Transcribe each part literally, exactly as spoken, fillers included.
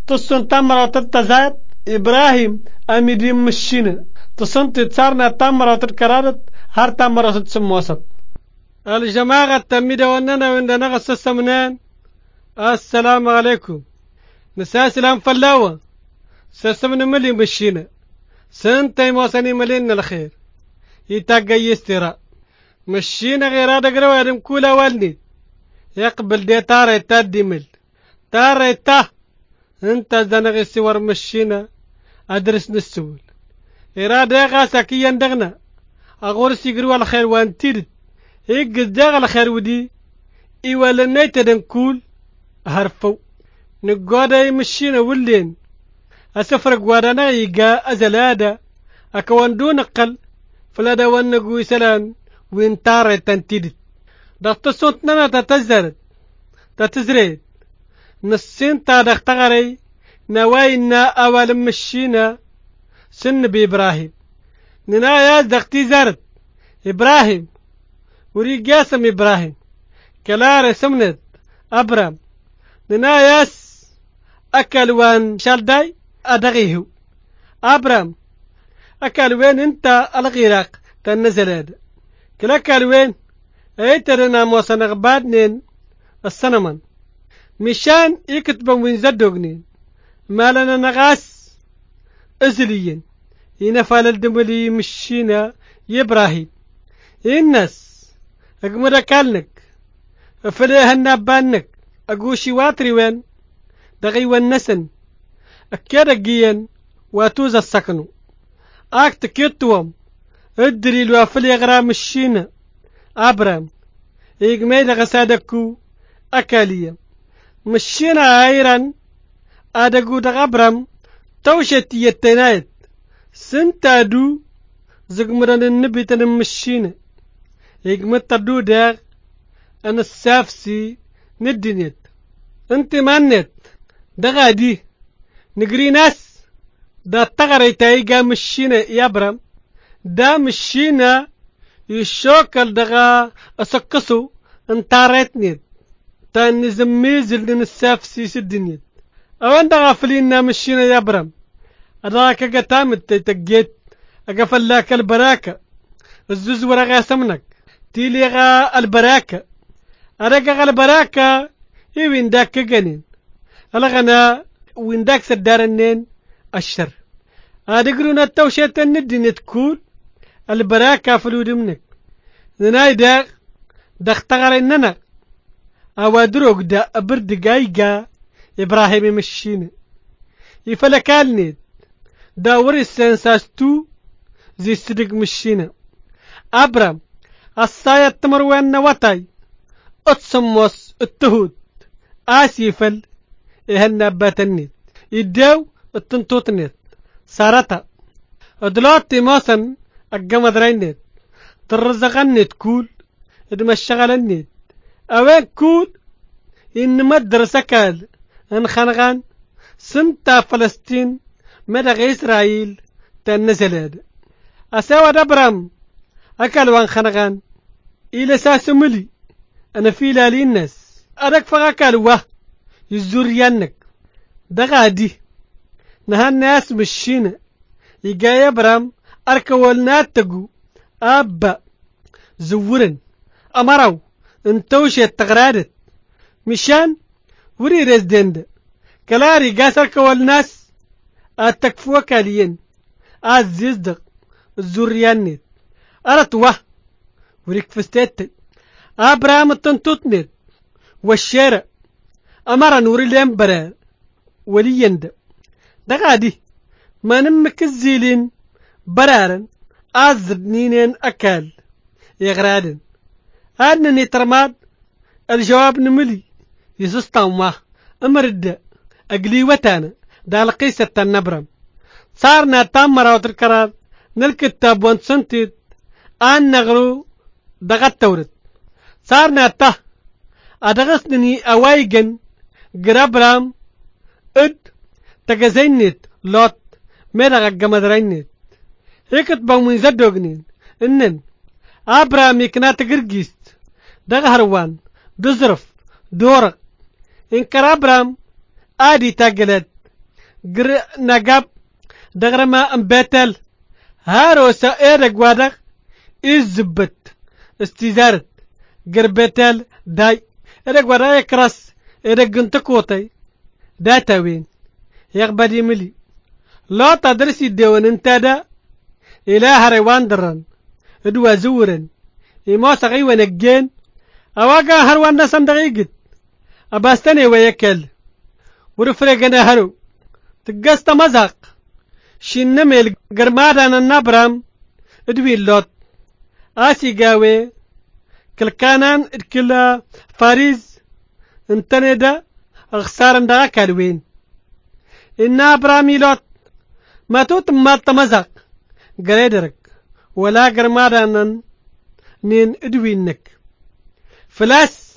تصن تمرة تتزاد إبراهيم أميدين مشينا تصن تتصارنا تمرة تتكرارت هر تمرة تتسموسط الجماعة تميدة واننا واننا غسس منان. السلام عليكم نساس الان فلاوة سسمنا ملي مشينا سنتي موساني ملينا الخير يتاقى يستراء مشينا غير هذا قروا يدم كولا والني يقبل دي تاري تادي مل تاري تا انت زنغي سوار مشينا ادرس نسول إرادة غاسا كي يندغنا أغور سيقروا الخير وانتيرت إيق الزاغ الخير ودي إيوالا نيتدن كول هرفو نقودا يمشينا ولين أسفر قوادنا إيقا أزلادا أكوان دون أقل فلادا وانقوي سلان وينتاري تنتيدت دخت صوتنا تتزرد تتزرد نسين تادخ تغري نواينا أول مشينا سن بإبراهيم ننايا دختي زرد إبراهيم وريق ياسم إبراهيم كلار سمنت أبرام نناياس أكل وان شالداي أدغيه أبرام أكل وين انت الغيراق تنزل هذا كلا أكل وين ايترنا موسى غبادنين السنمن مشان يكتبوا وين زدوغنين مالنا نغاس أزليين ينفال الدمولي مشينا يبراهيم الناس أقمد كالنك أفليه النابانك أقوشي واتري وين دغي والنسن أكيد أجيان واتوز السكنو أكت كيتوام ادري لو أفلي غرام الشينا أبرام إيقميد غسادكو أكاليا مشينا عيران أدقو دغ أبرام توشت يتنايت سنتادو زقمران النبي تنمشينا إيقمد تدو داغ أنا السافسي ندنيت انت مانت دغا دي نقري ناس دا تغري تايقا مشينا يا برام دا مشينا يشوكل دغا أسكسو انتاريتنيت تاني زميزل دين السافسي سدنيت اوان دغا فلينا مشينا يا برام أدراك قتامت تيتقيت أقفل لك البراكة الزوز ورغا سمنك تيليغا البراكة أرقا البراكة إي وين داك جنين الغنا وين داك سدارنين الشر أدقرونا التوشيت الندين تكون البراكة فلود منك نناي داك داك تغريننا أوادروك دا أبرد قايقا إبراهيم مشينا يفلكالني داوري السنساستو زي صدق مشينا أبرام الصايا تمروان وطاي اتسموس التهود آسيفل إهنا باتنيت يداو التنطوطنيت سارتا ادلوتي موسن أقامد رينيت ترزغنيت كول ادمشغلنيت أوين كول إن مدرسة كال انخنغان سنتا فلسطين مدغ إسرائيل تنزلاد أساوى دبرام أكل وان خنغان إلى ساسملي أنا في لالي الناس أدك فغاكال واه يزور يانك دغادي نها الناس مشينا يقايا برام أركوالنات تقو أبا زورن أمرو انتوشي التغرادت مشان وري رزدند كلاري قاس أركوالناس أتكفوا كاليين أزيزدق الزوريانيت أرت واه وريك فستيت أبرام التنتوتنيت والشارع أمر نوري الأنبرا وليند دغادي ما نمك الزيلين برارن أزدنينين أكال يغرادن أنني ترماد الجواب نملي يسستان واه أمرد أقلي وتانا دال قيسة النبرم صارنا تامرا وتركرار نالكتاب وانسنتيت آن نغرو دغت تورد صارنا ته أدغسنني أوايقن قرابرام اد تغزينيت لوت ميرغا قمدرينيت هيكت بومين زدوغنين إنن أبرام يكنا تقرقيست دغهروان دزرف دورق إن كرابرام آدي تاقلت قر نقاب دغرما امبتل هاروسا ايرق وادغ ازبت استزارت قربتل داي ايرق وادا يكرس ايرق انتكوتي داتاوين يغبدي ملي لا تدرسي الديوان انتادا إله ريوان درن ادوا زورن إما سغي ونجين أواقا هروان نسان دقيقت أباستني ويكل ورفرقنا هرو تقست مزاق شنمي القرمادا النبرام ادوي اللوت آسي قاوي كل كانان ادكلا فاريز انتني دا اغسارن دا كالوين إنا برامي لوت ما توت مات مزاق قريدرك ولا قرمادا نن نين ادوينك فلاس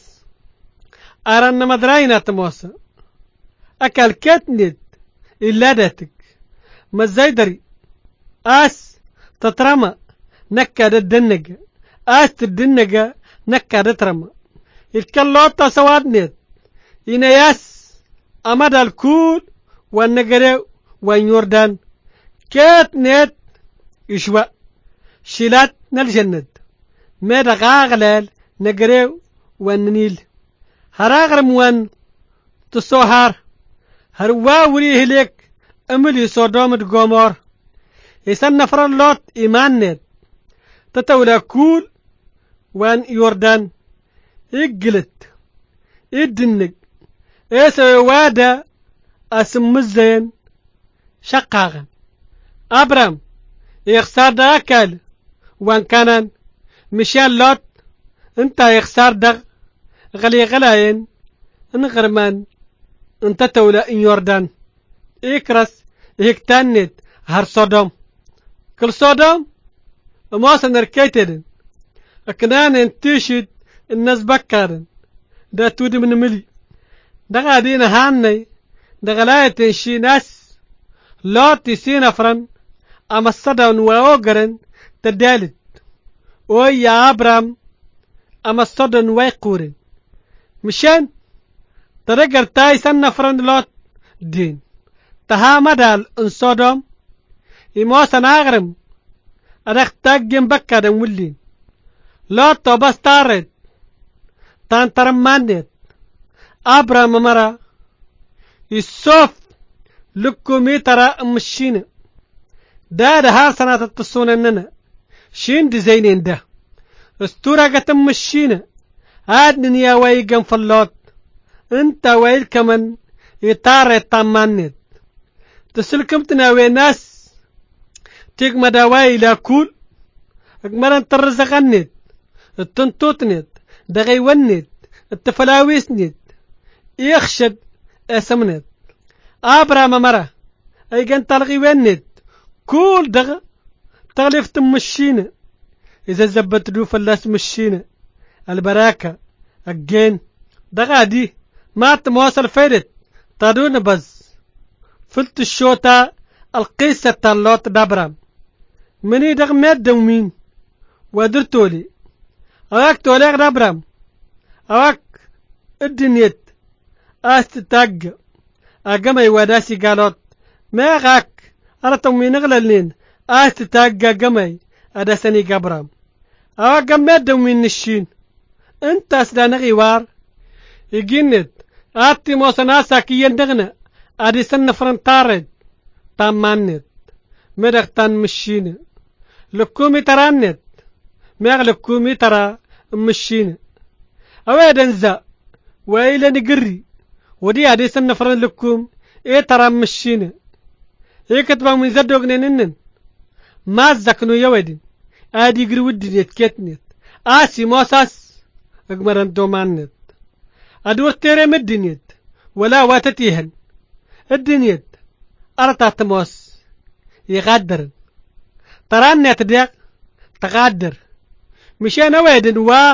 أرن مدراينا تموسى أكل كاتنت إلا داتك مزايدري آس تترمى نكاد الدنجة آس تدنجة نكاد ترمى الكلوطة سوادنت إن ياس أمد الكول والنجرة والنوردان كاتنت إشواء شيلات نالجند ماذا غاغلال نجرة والنيل هراغر موان تصوهار هروا وريه لك أملي صدام الجمار يسن نفر اللوت إيمان نت تتولى كول وان يوردان إجلت إدنك إيسا وادا أسم الزين شقاغا أبرام يخسار داكال وان كانان مشان لوت انت يخسار دغ غلي غلاين انغرمان انت تولا ان يوردان اكرس هيكتانت هر صدام كل صدام موسى نركيتدن اكنان انتشد الناس بكارن دا تودي من ملي دا غادين هاني دا غلاية شي ناس لوت يسين فرن اما الصدام ووغرن تدالت وي يا ابرام اما الصدام ويقورن مشان ترجر تاي سن فرن لوت دين تها مدال ان صدام يمو سناغرم ادخ تاجم بكا دن ولين لوت توبس تارد تان ترمانيت ابرام مرا يسوف لكو ميترا امشين دا ده هار سنة تتصون اننا شين دي زينين ده استورا قتم مشينا هاد يا ويقن فاللوت انت ويل كمن يطار يطمانيت تسلكم تناوي ناس تيك مداواي لا كول اكمران ترزقنيت التنتوتنيت دغي ونيت التفلاويسنيت يخشد اسمنيت ابرا ممرا اي كان تلغي ونيت كول دغ تغلف تمشينا اذا زبت دو فلاس مشينا البراكة الجين دغا دي ما تمواصل فيدت تادون بز فلت الشوتا القيسة تالوت دابرام مني دغ مات دومين ودرتولي اواك توليغ دابرام اواك الدنيت است تاق اقامي وداسي قالوت ما غاك انا تومين اغلالين است تاق اقامي اداسني قبرام اواك مات دومين نشين انت اسدان غيوار يجينت اتي موسنا ساكيين دغنا ادي سن فرنتارد تامانت مدغ تان مشين لكومي ترانت ميغ لكومي ترى مشين اوي دنزا ويلا نقري ودي ادي سن فرن لكوم ايه ترى مشين ايه كتبا من زدوغ ننن ما زكنو يودين ادي قري ودي يتكتنت اسي موساس اقمران دومانت ادور تيري مدنيت ولا واتتيهن الدنيت ارتات موس يغادر تراني تديق تغادر مشان ويدن وا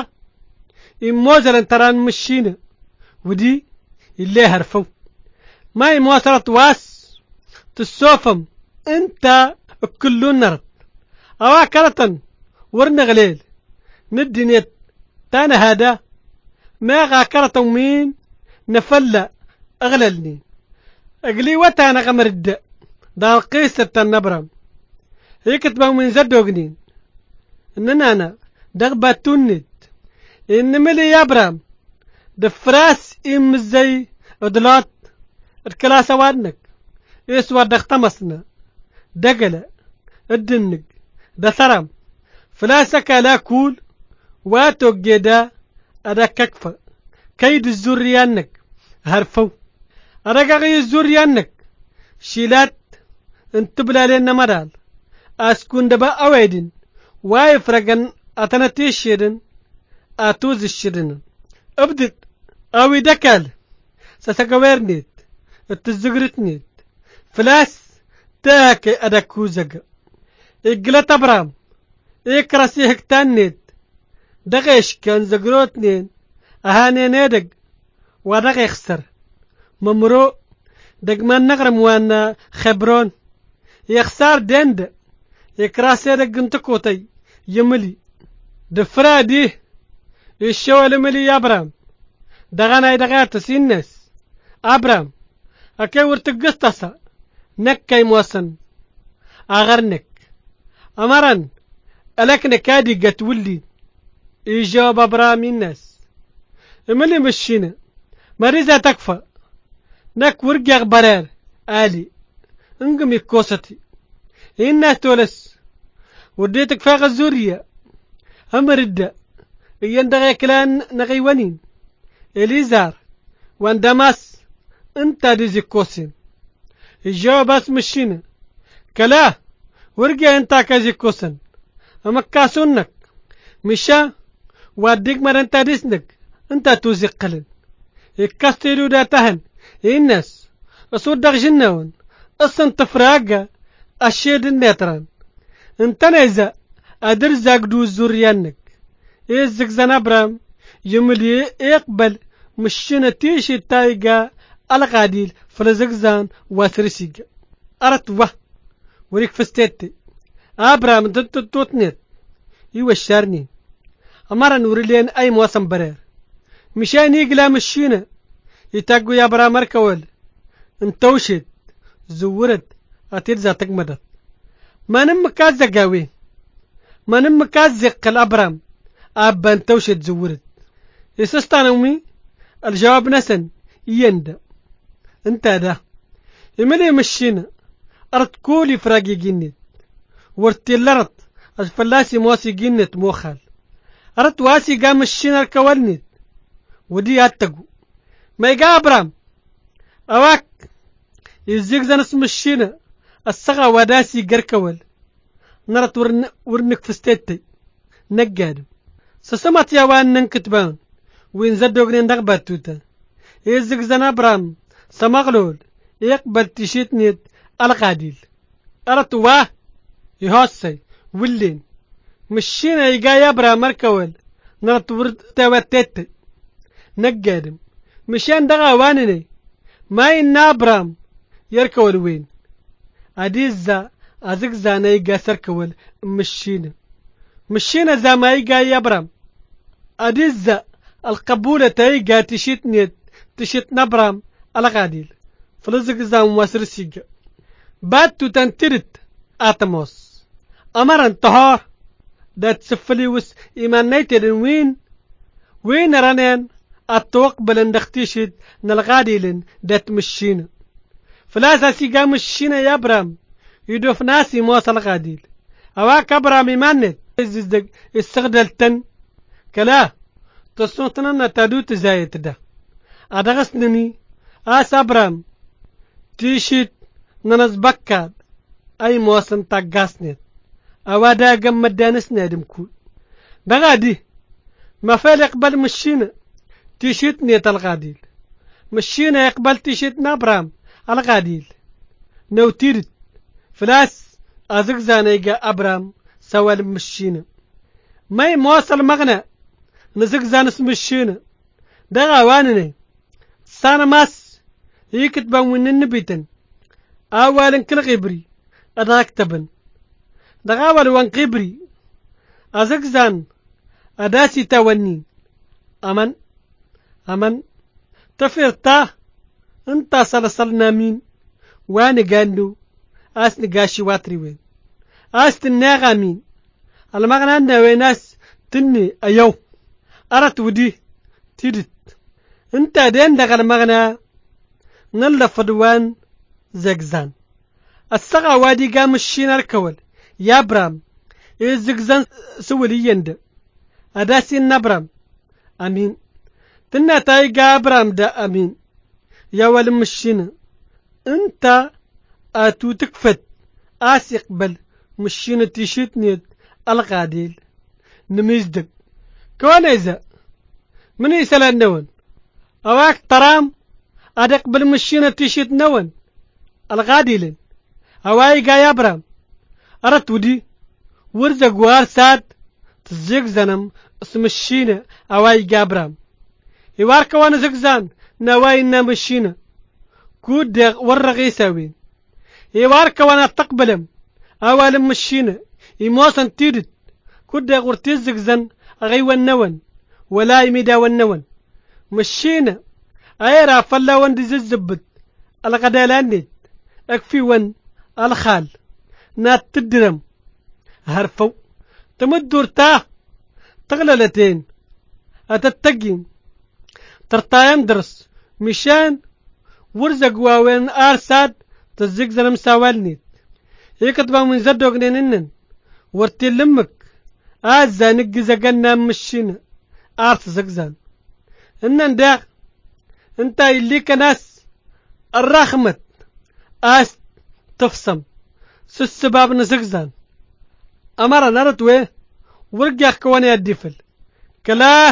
يموزلن تران مشينا ودي اللي هرفو ما يموصلت واس تسوفم انت كلون نرد اوا كرتن ورن غليل ندنيت تانا هذا ما غاكرتم مين نفلا اغللني أقلي وتانا غمرد دار قيسة النبرم يكتبوا من زدوغنين إننا أنا دغبة تونت إن ملي يابرام دفراس إم زي أدلات الكلاسة وانك إسوا دختمسنا دقلة الدنق دثرم فلاسك لا كول واتو جدا أدا ككفة كيد الزريانك هرفو أرقاقي الزريانك شيلات انتبلا لنا مرال أسكون دبا أويدن وايفرقن أتنتيشيدن أتوز الشيدن أبدت أوي دكال سسكويرنيت التزغرتنيت فلاس تاكي أدا كوزق إقلت أبرام إكراسي هكتانيت دغيش كان زغروتنين أهاني نيدق ودغ يخسر ممرو دقمان نغرم وانا خبرون يخسار دند يكراسي دق انتكوتي يملي دفرا دي الشوال ملي يا أبرام دغانا يدغات سينس أبرام أكي ورتقسطسا نكاي موسن أغرنك أمرن ألك نكادي قتولي إجاب أبرام الناس ملي مشينا مريزة تكفى نك ورقيق برار آلي انقمي كوستي الناس تولس وديتك فاق الزورية أمرد يندغي كلان نغيوانين إليزار واندماس انت ديزي كوسين الجواب مشينا كلا ورقي انت كازي كوسن أما كاسونك مشا واديك مر انت ديسنك انت توزي قلن يكاستيلو دا تهن الناس أصدق جنون أصلا تفراقة أشيد النتران انت نيزا أدر زاقدو زوريانك إيزك زن أبرام يملي إقبل مشينا تيشي تايقا القاديل فلزق زان واسرسيق أرت وح وريك فستيتي أبرام دنت توتنيت يوشارني أمارا نوريلين أي مواسم برير مشان يقلا مشينا يتاقو يا برا مركول انتوشت زورت أتيرزا تقمدت ما نم كازقاوي ما نم كازق الأبرام أبا انتوشت زورت يسستانومي الجواب نسن يند انت ده يملي مشينا أرد كولي فراقي جنت ورتي اللرط الفلاسي مواسي جنت موخال أرد واسي قام مشينا الكوالنت ودي أتقو ما يقا أبرام أواك يزيق زنس مشينا الصغا وداسي قركول نرت ورن ورنك فستيتي نقادم سسمت يا وان ننكتبان وين زدوغنين دغبات توتا يزيق زن أبرام سمغلول يقبل تشيتنيت القاديل أرت واه يهوسي ولين مشينا يقا يا أبرام مركول نرت ورد تواتيتي نقادم مشان دغا وانني ما إن أبرام يركول وين أديزا أزق زانا يقا سركول مشينا مشينا زا ما يقا يا أبرام أديزا القبولة تيقا تشيت نيت تشيت نبرام الغاديل فلزق زا مواسر سيقا باتو تنترت آتموس أمرا طهار دات سفليوس إيمان نيتر وين وين رانين التوقبل اندختيشد نالغاديلن دات مشينا فلاسا سيقا مشينا يا برام يدوف ناسي موصل الغاديل اواك ابرام يمانت ازدق استغدلتن كلا تصوتنا تادوت زايت ده ادغسنني اس ابرام تيشيت ننز بكاد اي موصن تاقاسنت اوادا قم مدانسنا دمكول دغادي ما فال يقبل مشينا تيشيت نيت الغاديل مشينا يقبل تيشيت نابرام الغاديل نوتيرت فلاس ازق زانيقا ابرام سوال مشينا ماي موصل مغنى نزق زانس مشينا دغا وانني سانا ماس يكتبا من النبيتن اولا كل غبري اداكتبن دغا والوان قبري ازق زان اداسي تاونين أمن أمن تفرتا انت سلسلنا مين وانا قالو أس نقاشي واتري وين أس تناغامين المغنى أن ويناس تني أيو أرت ودي تيدت انت دين دغل المغنى نلا فدوان زغزان السغا وادي قام الشين الكول يا برام الزغزان سولي يند أداسين نبرام أمين تنا تايقا برام دا أمين يا ولم الشين انت اتو تكفت آس يقبل مشين تيشيت نيت القاديل نميزدك كون إذا من يسال النون أواك ترام أدقبل مشين تيشيت نون القاديل أواي قايا برام أرت ودي ورزق وار ساد تزيق زنم اسم الشينة أواي قابرام يوار كوان زقزان نواي نامشينة كود ديغ ورغي ساوين يوار كوان تقبلم أوالم مشينة يموسن تيدت كود ديغ ورتيز زقزان أغي والنون ولا يميدا والنون مشينة أيرا فلا وان دي زبت الغدالانيت أكفي وان الخال نات تدرم هرفو تمدور تاه تغللتين أتتقين ترتايم درس مشان ورزق واوين آرساد تزيق زنم ساوالنيت يكتبا من زدوغ نينن ورتي لمك آزا نقي زقنا مشينا آرس زقزان إنن داغ انتا يليك ناس الرخمت آس تفصم سسباب نزقزان أمارا نرتوه ورقيا كواني الدفل كلا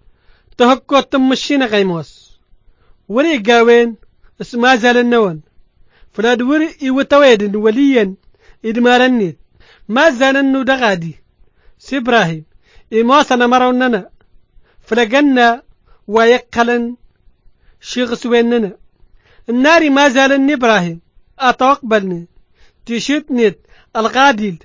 تهكو تمشينا غيموس وري قاوين اسما زال النون فلاد وري يوتويد وليا إدمارنيت ما زال النو دغادي سيبراهيم إموسنا مروننا فلقنا ويقلن شيغ ويننا الناري ما زال إبراهيم أتوقبلني تشيت نيت الغاديل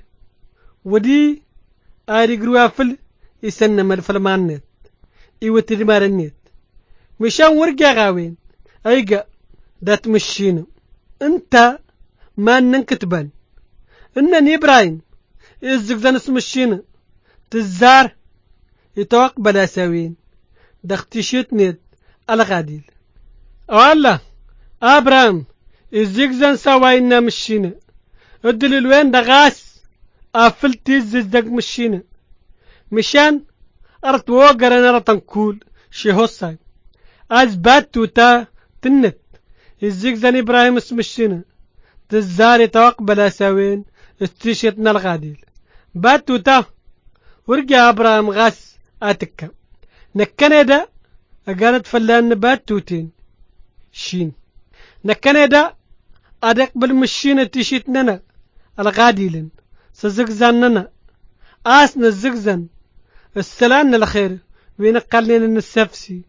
ودي آري قروافل يسنى مالفلمان نيت إيوتي دمار النيت مشان ورقا غاوين أيقا دات مشينا انت ما ننكتبان انني إبراهيم إزقزان اسم الشينا تزار يتوقبل أساوين دختشيت نيت الغاديل والله أبرام إزقزان سواينا مشينا الدليل وين دغاس أفلتي زدق مشينا مشان أرت وقر أنا رتنكول شهوصاي أز باتو تا تنت الزقزان إبراهيم اسم الشينا تزاري توقبل أساوين استيشتنا الغاديل باتو تا ورقا أبراهيم غاس أتكا نكندا أقالت فلان باتوتين شين نكندا أدق بالمشينة تشيتنا الغاديلن سزقزاننا آسنا الزقزان السلام الخير وينقلنا السفسي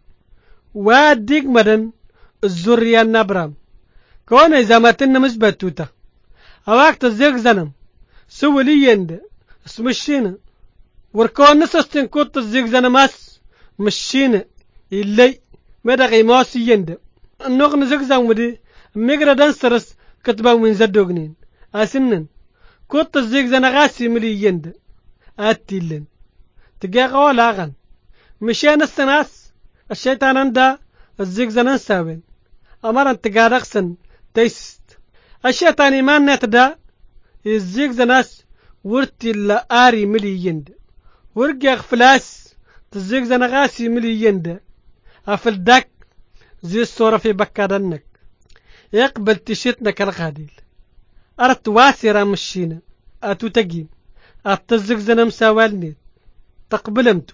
واديك مدن الزرية النبرام كون إذا ما تنا مزبتوتا أواقت الزقزانم سوى لي يند اسم الشينة وركون نسستين كوت الزقزان ماس مشينة اللي مدغي ماسي يند النغن زقزان ودي ميقرا دانسرس كتبا من زدوغنين أسنن كوت الزقزان غاسي ملي يند آتيلن تقاقوا لاغن مشان السناس الشيطان اندا الزقزان ساوين أمران تقارقسن تيست الشيطان إيمان نتدا الزقزاناس ورتي لا آري ملي يند ورقاق فلاس تزقزان غاسي ملي يند أفل داك زي الصورة في بكادنك يقبل تشيتنا كالغاديل أرت واسرة مشينا أتو تقيم أتزقزنا مساوالني تقبلمتو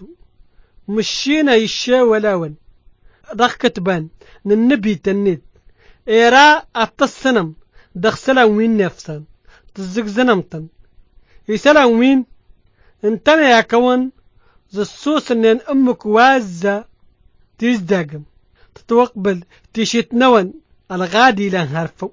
مشينا يشا ولاون ضخ بان ننبي تنيت إيرا أتصنم دخسلا وين نفسا تزقزنمتن يسلا وين انتنا يا كون زي الصوص ان امك وازة تزداقم تتوقبل تشيت نون الغادي لان هرفو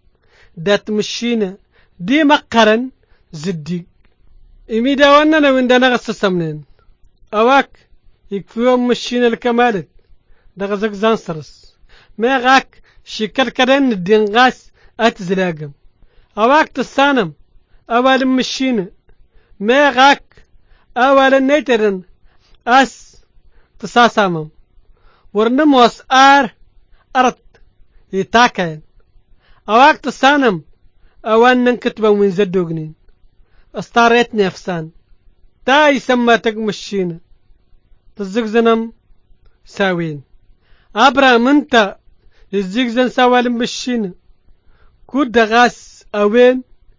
دات مشينا دي مقرن زديق إميدا وانا وين دانا غصصا منين أواك يكفيهم مشينا الكمالت دغزق زانسرس ما غاك شكر كرن الدين غاس أتزلاقم أواك تصانم أول مشينا ما غاك أول نيترن أس تصاصامم ورنموس آر أرت يتاكين أواك تصانم أوان ننكتبا من زدوغنين استاريت نفسان تا يسمى تقمشينا تزقزنم ساوين أبرا منتا الزقزن سوالم مشينا كود غاس أوين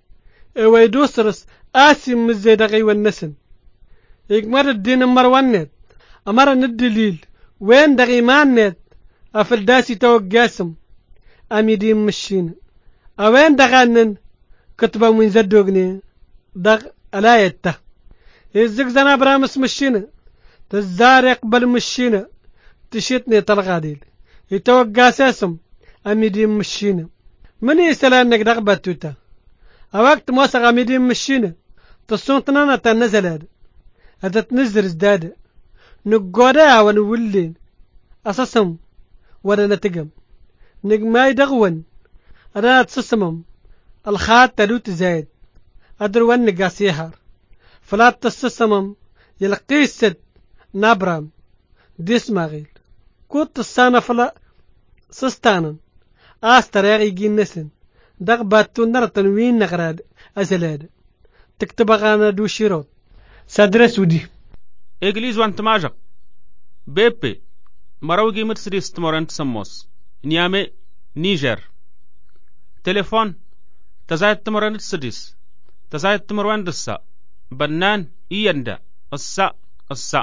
ويدوسرس آسم مزيدغي والنسن يقمر الدين مروانت أمر الدليل وين دغي مانت أفل داسي توقاسم أمي دين مشينا أوين دغانن كتبا من زدوغني دغ ألايته الزقزن أبرامس مشينا تزاري يقبل مشينا تشيتني تلغاديل يتوقع ساسم أميدين مشينا من يسلان انك دغبت توتا اوقت موسى أميدين مشينا تصونتنا تنزل هذا هذا تنزل ازداد نقودا ونولين أساسم ولا نتقم نقماي دغون أنا تسسمم الخات تلوت زايد أدروان نقاس يهار فلا تسسمم يلقيسد نابرام ديس ماغيل كنت السانة فلا سستانا آستريغي جينسن دغ باتو نرى تنوين نغراد أزلاد تكتب غانا دو شيروت سادرس ودي إجليز وانت ماجق بيبي مروجي مرسيدس تمورنت سموس نيامي نيجر تليفون تزايد تمورنت سديس تزايد تمورنت السا بنان إياندا السا السا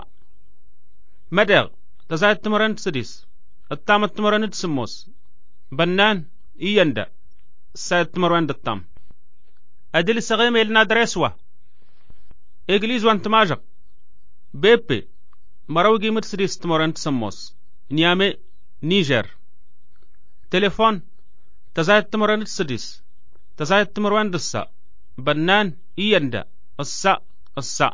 مدغ تزايد تمورنت سديس التامت تمورنت سموس بنان إياندا سايد تمورنت التام أدل السغيم إلنا درسوا إجليز وانت ماجق بيبي مروجي مرسيدس تمورنت سموس نيامي نيجر تليفون تزايد تمورنت سديس تزايد تمورنت السا بنان إياندا السا السا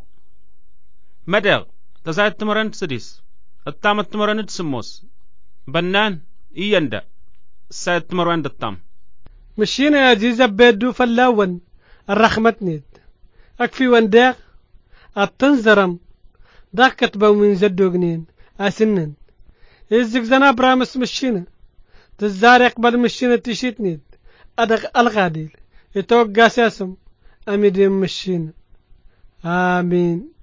مدغ تزايد تمورنت سديس التامت تمورنت سموس بنان إياندا سايد تمورنت التام مشينا يا جيزة بيدو فلاون الرحمتنيد أكفي وانداغ التنزرم داك كتبا من زدوغنين أسنن يزيك زنا برامس مشينا تزاري يقبل مشينا تشيتنيد أدغ الغاديل يتوقع ساسم أميدين مشينا آمين.